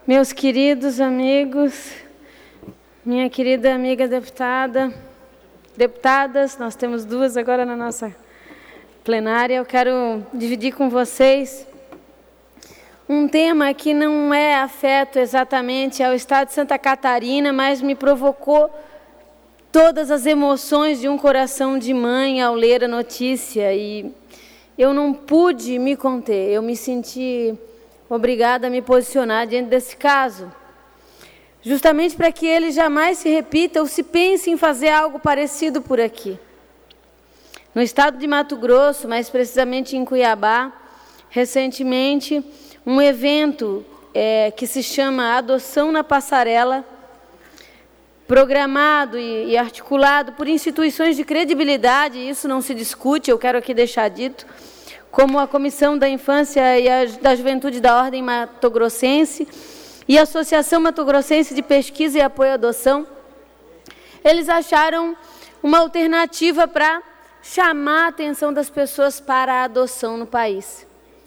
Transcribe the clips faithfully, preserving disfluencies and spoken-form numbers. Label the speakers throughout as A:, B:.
A: Meus queridos amigos, minha querida amiga deputada, deputadas, nós temos duas agora na nossa plenária, eu quero dividir com vocês um tema que não é afeto exatamente ao estado de Santa Catarina, mas me provocou todas as emoções de um coração de mãe ao ler a notícia, e eu não pude me conter, eu me senti obrigada a me posicionar diante desse caso, justamente para que ele jamais se repita ou se pense em fazer algo parecido por aqui. No estado de Mato Grosso, mais precisamente em Cuiabá, recentemente, um evento é, que se chama Adoção na Passarela, programado e, e articulado por instituições de credibilidade, isso não se discute, eu quero aqui deixar dito, como a Comissão da Infância e a, da Juventude da Ordem Mato-Grossense e a Associação Mato-Grossense de Pesquisa e Apoio à Adoção, eles acharam uma alternativa para chamar a atenção das pessoas para a adoção no país.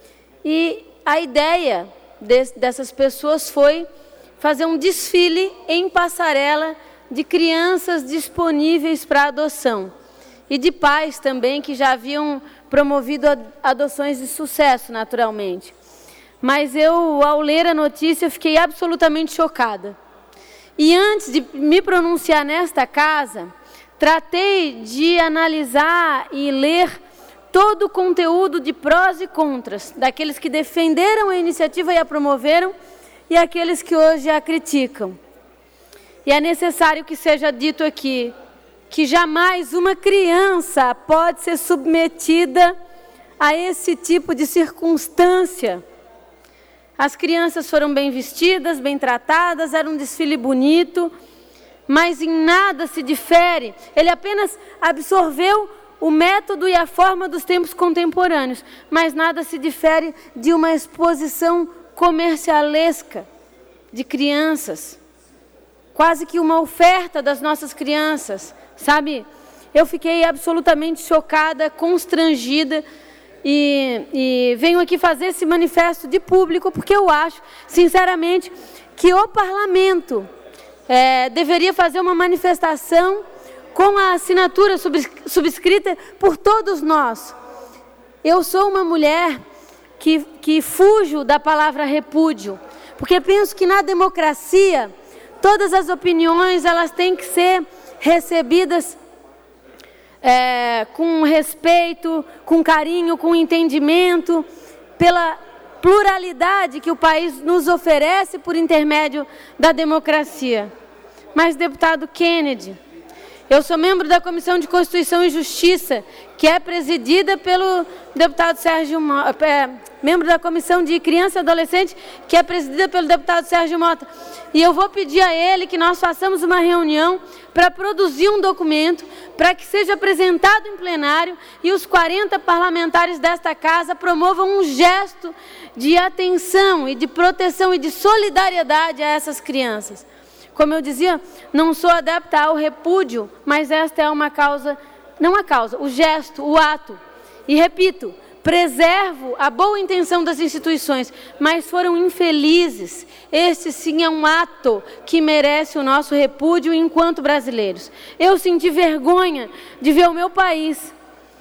A: E a ideia de, dessas pessoas foi fazer um desfile em passarela de crianças disponíveis para adoção e de pais também que já haviam promovido adoções de sucesso, naturalmente. Mas eu, ao ler a notícia, fiquei absolutamente chocada. E antes de me pronunciar nesta casa, tratei de analisar e ler todo o conteúdo de prós e contras, daqueles que defenderam a iniciativa e a promoveram, e aqueles que hoje a criticam. E é necessário que seja dito aqui que jamais uma criança pode ser submetida a esse tipo de circunstância. As crianças foram bem vestidas, bem tratadas, era um desfile bonito, mas em nada se difere. Ele apenas absorveu o método e a forma dos tempos contemporâneos, mas nada se difere de uma exposição comercialesca de crianças, quase que uma oferta das nossas crianças, sabe? Eu fiquei absolutamente chocada, constrangida, e, e venho aqui fazer esse manifesto de público, porque eu acho, sinceramente, que o parlamento é, deveria fazer uma manifestação com a assinatura subscrita por todos nós. Eu sou uma mulher que, que fujo da palavra repúdio, porque penso que na democracia todas as opiniões elas têm que ser recebidas é, com respeito, com carinho, com entendimento, pela pluralidade que o país nos oferece por intermédio da democracia. Mas, deputado Kennedy, eu sou membro da Comissão de Constituição e Justiça, que é presidida pelo deputado Sérgio Mota, é, membro da Comissão de Criança e Adolescente, que é presidida pelo deputado Sérgio Mota. E eu vou pedir a ele que nós façamos uma reunião para produzir um documento, para que seja apresentado em plenário e os quarenta parlamentares desta casa promovam um gesto de atenção e de proteção e de solidariedade a essas crianças. Como eu dizia, não sou adepta ao repúdio, mas esta é uma causa, não a causa, o gesto, o ato. E repito, preservo a boa intenção das instituições, mas foram infelizes. Este sim é um ato que merece o nosso repúdio enquanto brasileiros. Eu senti vergonha de ver o meu país,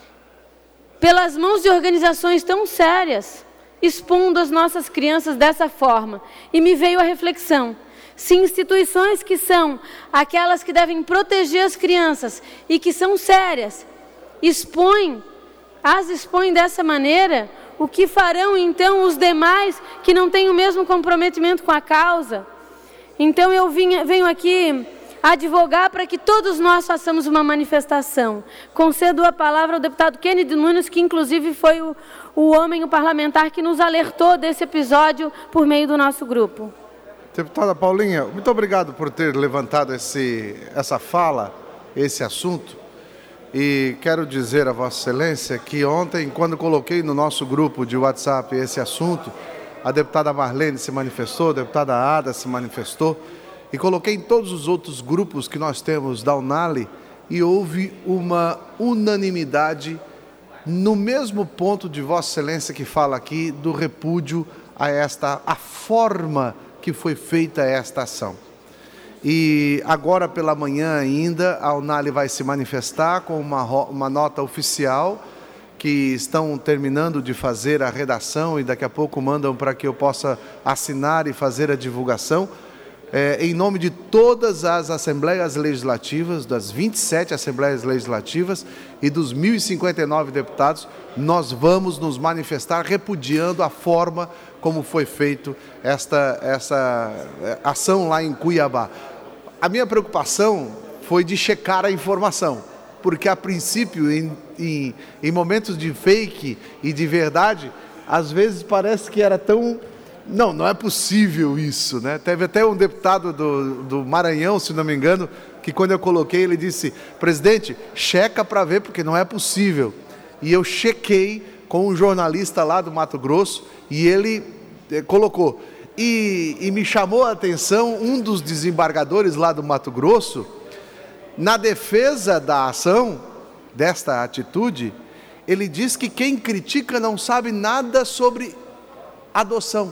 A: pelas mãos de organizações tão sérias, expondo as nossas crianças dessa forma. E me veio a reflexão. Se instituições que são aquelas que devem proteger as crianças e que são sérias, expõem, as expõem dessa maneira, o que farão então os demais que não têm o mesmo comprometimento com a causa? Então eu vim, venho aqui advogar para que todos nós façamos uma manifestação. Concedo a palavra ao deputado Kennedy Nunes, que inclusive foi o, o homem, o parlamentar, que nos alertou desse episódio por meio do nosso grupo.
B: Deputada Paulinha, muito obrigado por ter levantado esse, essa fala, esse assunto. E quero dizer a Vossa Excelência que ontem, quando coloquei no nosso grupo de WhatsApp esse assunto, a deputada Marlene se manifestou, a deputada Ada se manifestou, e coloquei em todos os outros grupos que nós temos da Unali, e houve uma unanimidade no mesmo ponto de Vossa Excelência que fala aqui do repúdio a esta a forma que foi feita esta ação. E agora pela manhã ainda, a Unali vai se manifestar com uma, uma nota oficial, que estão terminando de fazer a redação e daqui a pouco mandam para que eu possa assinar e fazer a divulgação. É, em nome de todas as Assembleias Legislativas, das vinte e sete Assembleias Legislativas e dos mil e cinquenta e nove deputados, nós vamos nos manifestar repudiando a forma como foi feita esta, essa ação lá em Cuiabá. A minha preocupação foi de checar a informação, porque a princípio, em, em, em momentos de fake e de verdade, às vezes parece que era tão... Não, não é possível isso, né? Teve até um deputado do, do Maranhão, se não me engano, que quando eu coloquei, ele disse, presidente, checa para ver, porque não é possível. E eu chequei com um jornalista lá do Mato Grosso, e ele eh, colocou. E, e me chamou a atenção um dos desembargadores lá do Mato Grosso, na defesa da ação, desta atitude, ele diz que quem critica não sabe nada sobre adoção.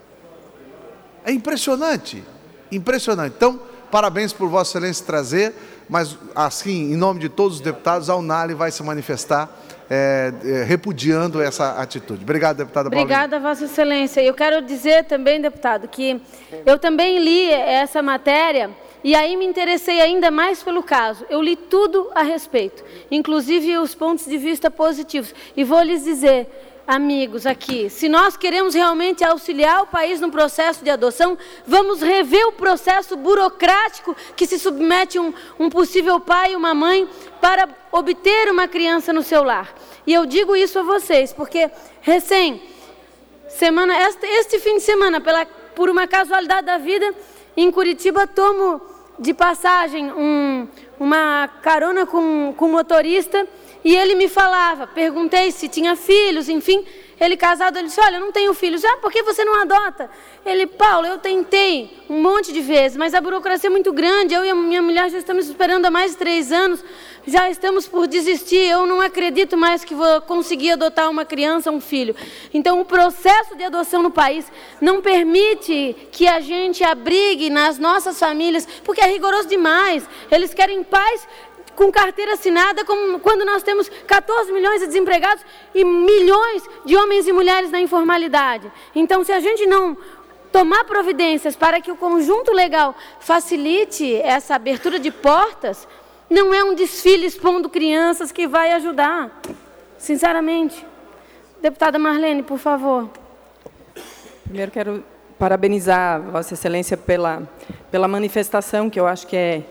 B: É impressionante, impressionante. Então, parabéns por Vossa Excelência trazer, mas assim, em nome de todos os deputados, a Unali vai se manifestar é, é, repudiando essa atitude. Obrigado, deputada Paulinha.
A: Obrigada, Vossa Excelência. Eu quero dizer também, deputado, que eu também li essa matéria e aí me interessei ainda mais pelo caso. Eu li tudo a respeito, inclusive os pontos de vista positivos. E vou lhes dizer... Amigos, aqui, se nós queremos realmente auxiliar o país no processo de adoção, vamos rever o processo burocrático que se submete um, um possível pai e uma mãe para obter uma criança no seu lar. E eu digo isso a vocês, porque recém, semana, este, este fim de semana, pela, por uma casualidade da vida, em Curitiba, tomo de passagem um, uma carona com, com um motorista. E ele me falava, perguntei se tinha filhos, enfim, ele casado, ele disse, olha, eu não tenho filhos. Ah, por que você não adota? Ele, Paulo, eu tentei um monte de vezes, mas a burocracia é muito grande, eu e a minha mulher já estamos esperando há mais de três anos, já estamos por desistir, eu não acredito mais que vou conseguir adotar uma criança, um filho. Então, o processo de adoção no país não permite que a gente abrigue nas nossas famílias, porque é rigoroso demais, eles querem pais... com carteira assinada, como quando nós temos quatorze milhões de desempregados e milhões de homens e mulheres na informalidade. Então, se a gente não tomar providências para que o conjunto legal facilite essa abertura de portas, não é um desfile expondo crianças que vai ajudar, sinceramente. Deputada Marlene, por favor.
C: Primeiro quero parabenizar Vossa Excelência pela, pela manifestação, que eu acho que é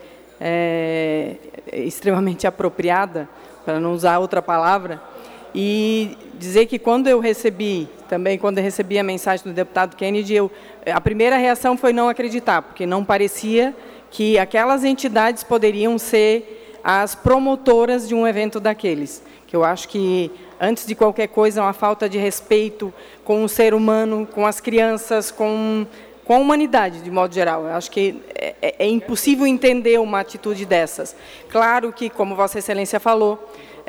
C: É, extremamente apropriada, para não usar outra palavra, e dizer que quando eu recebi, também quando eu recebi a mensagem do deputado Kennedy, eu, a primeira reação foi não acreditar, porque não parecia que aquelas entidades poderiam ser as promotoras de um evento daqueles, que eu acho que, antes de qualquer coisa, é uma falta de respeito com o ser humano, com as crianças, com... com a humanidade, de modo geral. Eu acho que é, é impossível entender uma atitude dessas. Claro que, como Vossa Excelência falou,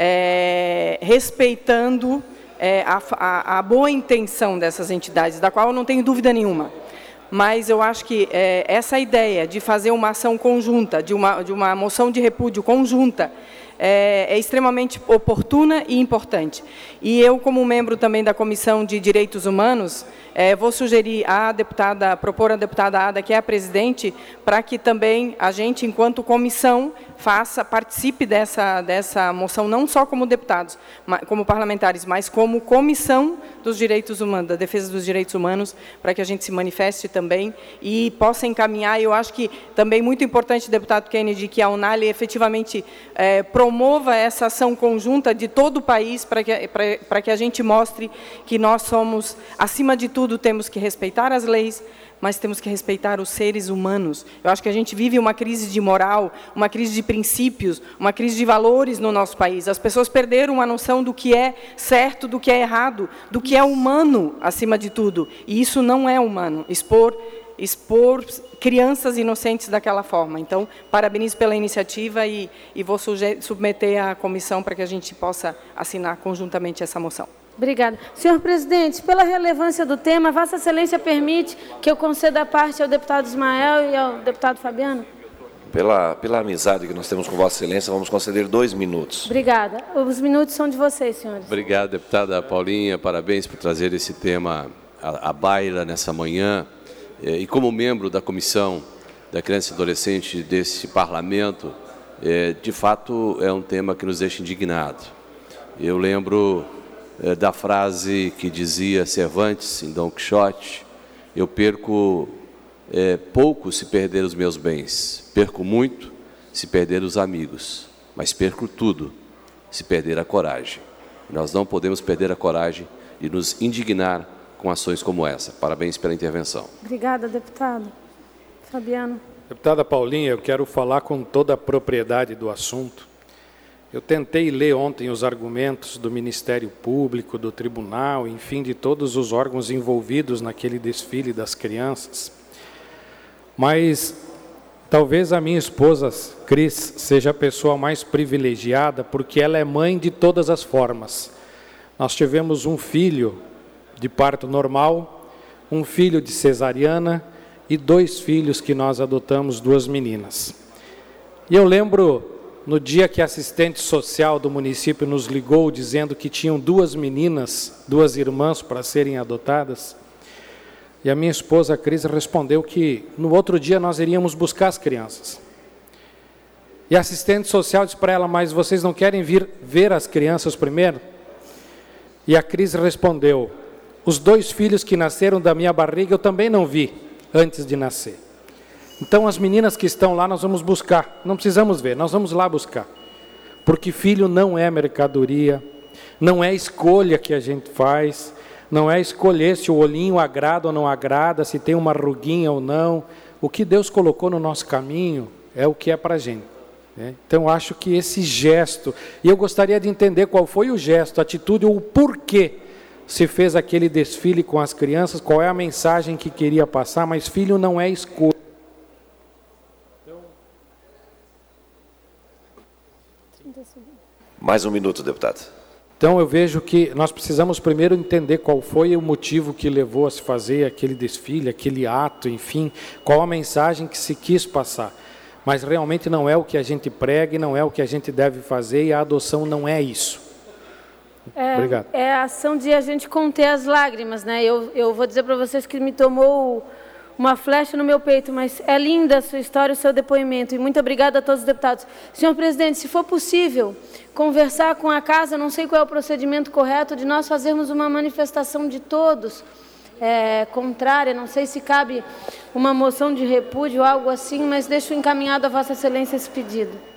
C: é, respeitando é, a, a, a boa intenção dessas entidades, da qual eu não tenho dúvida nenhuma. Mas eu acho que é, essa ideia de fazer uma ação conjunta, de uma, de uma moção de repúdio conjunta, É, é extremamente oportuna e importante. E eu, como membro também da Comissão de Direitos Humanos, é, vou sugerir à deputada, propor à deputada Ada, que é a presidente, para que também a gente, enquanto comissão, faça, participe dessa, dessa moção, não só como deputados, como parlamentares, mas como comissão dos direitos humanos, da defesa dos direitos humanos, para que a gente se manifeste também e possa encaminhar. Eu acho que também muito importante, deputado Kennedy, que a Unali efetivamente é, promova essa ação conjunta de todo o país, para que, para, para que a gente mostre que nós somos, acima de tudo, temos que respeitar as leis, mas temos que respeitar os seres humanos. Eu acho que a gente vive uma crise de moral, uma crise de princípios, uma crise de valores no nosso país. As pessoas perderam a noção do que é certo, do que é errado, do que é humano, acima de tudo. E isso não é humano, expor, expor crianças inocentes daquela forma. Então, parabenizo pela iniciativa e, e vou submeter à comissão para que a gente possa assinar conjuntamente essa moção.
A: Obrigada. Senhor presidente, pela relevância do tema, Vossa Excelência permite que eu conceda a parte ao deputado Ismael e ao deputado Fabiano?
D: Pela, pela amizade que nós temos com Vossa Excelência, vamos conceder dois minutos.
A: Obrigada. Os minutos são de vocês, senhores.
E: Obrigado, deputada Paulinha. Parabéns por trazer esse tema à, à baila nessa manhã. E como membro da Comissão da Criança e Adolescente desse Parlamento, é, de fato é um tema que nos deixa indignado. Eu lembro é, da frase que dizia Cervantes em Dom Quixote: eu perco é, pouco se perder os meus bens, perco muito se perder os amigos, mas perco tudo se perder a coragem. Nós não podemos perder a coragem de nos indignar com ações como essa. Parabéns pela intervenção.
A: Obrigada, deputado. Fabiano.
F: Deputada Paulinha, eu quero falar com toda a propriedade do assunto. Eu tentei ler ontem os argumentos do Ministério Público, do Tribunal, enfim, de todos os órgãos envolvidos naquele desfile das crianças. Mas talvez a minha esposa, Cris, seja a pessoa mais privilegiada, porque ela é mãe de todas as formas. Nós tivemos um filho de parto normal, um filho de cesariana e dois filhos que nós adotamos, duas meninas. E eu lembro, no dia que a assistente social do município nos ligou, dizendo que tinham duas meninas, duas irmãs para serem adotadas, e a minha esposa, a Cris, respondeu que no outro dia nós iríamos buscar as crianças. E a assistente social disse para ela: mas vocês não querem vir ver as crianças primeiro? E a Cris respondeu: os dois filhos que nasceram da minha barriga eu também não vi antes de nascer. Então as meninas que estão lá nós vamos buscar, não precisamos ver, nós vamos lá buscar. Porque filho não é mercadoria, não é escolha que a gente faz, não é escolher se o olhinho agrada ou não agrada, se tem uma ruguinha ou não. O que Deus colocou no nosso caminho é o que é para a gente. Né? Então eu acho que esse gesto, e eu gostaria de entender qual foi o gesto, a atitude ou o porquê se fez aquele desfile com as crianças, qual é a mensagem que queria passar, mas filho não é escolha.
D: Mais um minuto, deputado.
F: Então eu vejo que nós precisamos primeiro entender qual foi o motivo que levou a se fazer aquele desfile, aquele ato, enfim, qual a mensagem que se quis passar. Mas realmente não é o que a gente prega e não é o que a gente deve fazer, e a adoção não é isso.
A: É,
F: Obrigado.
A: É a ação de a gente conter as lágrimas, né? Eu, eu vou dizer para vocês que me tomou uma flecha no meu peito, mas é linda a sua história, o seu depoimento, e muito obrigada a todos os deputados. Senhor presidente, se for possível conversar com a casa, não sei qual é o procedimento correto, de nós fazermos uma manifestação de todos, é, contrária, não sei se cabe uma moção de repúdio ou algo assim, mas deixo encaminhado a Vossa Excelência esse pedido.